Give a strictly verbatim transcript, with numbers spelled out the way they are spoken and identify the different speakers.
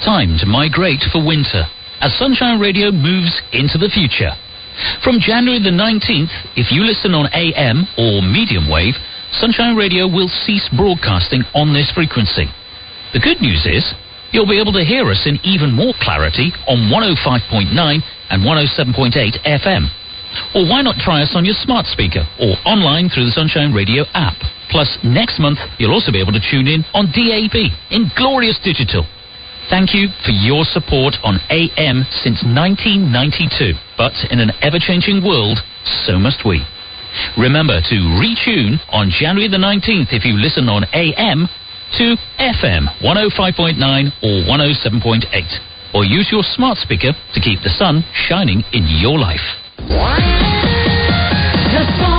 Speaker 1: time to migrate for winter as Sunshine Radio moves into the future. From January the nineteenth, if you listen on A M or medium wave, Sunshine Radio will cease broadcasting on this frequency. The good news is you'll be able to hear us in even more clarity on one oh five point nine and one oh seven point eight F M. Or why not try us on your smart speaker or online through the Sunshine Radio app. Plus, next month, you'll also be able to tune in on D A B in glorious digital. Thank you for your support on A M since nineteen ninety-two. But in an ever-changing world, so must we. Remember to retune on January the nineteenth if you listen on A M to F M one oh five point nine or one oh seven point eight. Or use your smart speaker to keep the sun shining in your life.
Speaker 2: The